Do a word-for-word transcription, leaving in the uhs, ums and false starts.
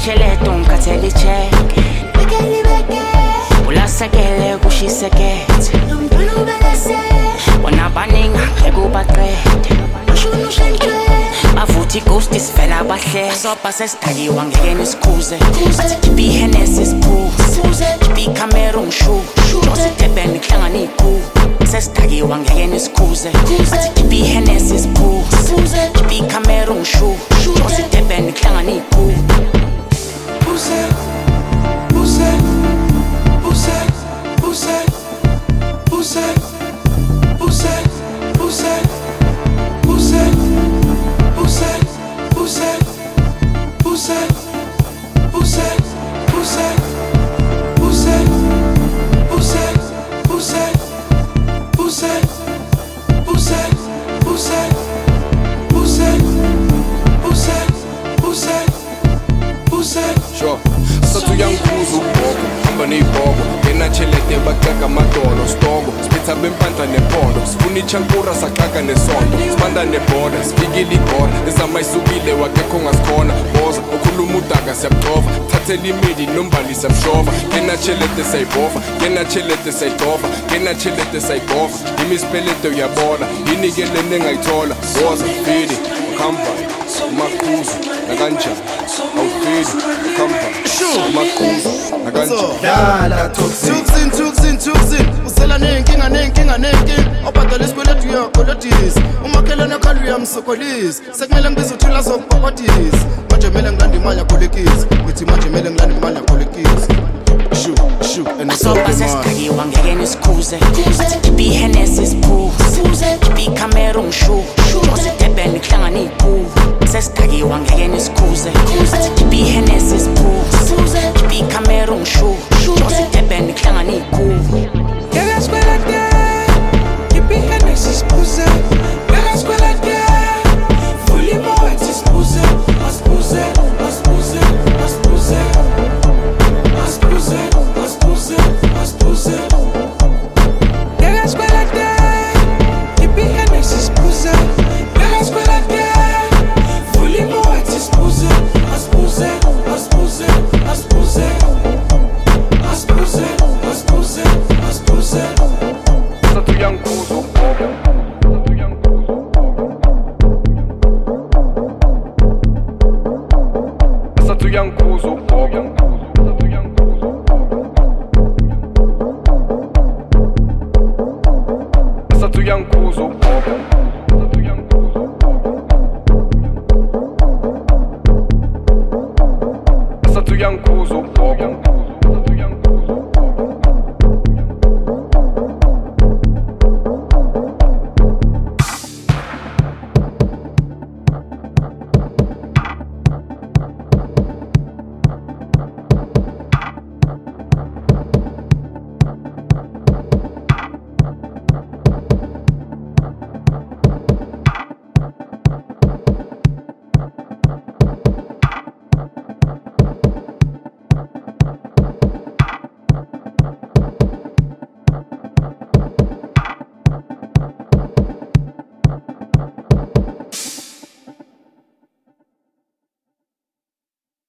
tšhelete o nkatsele tšheke ulasekele kushiseketse bona baninga ngeke ubaqede bavuthi ghost isivela bahle soba sesidakiwa ngeke nisikhuze bathi khipha ihenesi siphuze khipha ikhamera ungishu josidebeni kuhlangana iy'khubu sesidakiwa ngeke nisikhuze bathi khipha ihenesi siphuze khipha ikhamera ungishu josidebeni kuhlangana iy'khubu Chelete bakaka madolo stongo spitsa bempandla nepondo sifuna ichankura sakaka nesondo sibanda neboda sifikile igora ezamayisukile wakekho ngasikhona boza okhuluma udaka siyabutova thathela imidi nombali siyabshova kena chelete sayibova kena chelete sayidova kena chelete sayibova imisipelete uyabona inikelene engayithola boza fili khamba umakhuzu nakanjani awufili khamba umakhuzu nakanjani dala tuksin tuksin tuksin usela nenkinga nenkinga nenkinga obadala isikweletu uyakolotisa umakhelwane akhala uyamsokolisa sekumele ngibizothula zokubhokotisa manje mele ngilanda imali yakolekisa uthi manje mele ngilanda imali yakolekisa shu shu basoba sesidakiwa ngeke nisikhuze bathi khipha ihenesi siphuze khipha ikhamera ungishu josidebeni kuhlangana iy'khubu sesidakiwa ngeke nisikhuze bathi khipha ihenesi siphuze khipha ikhamera ungishu josidebeni kuhlangana iy'khubu Yankuzo,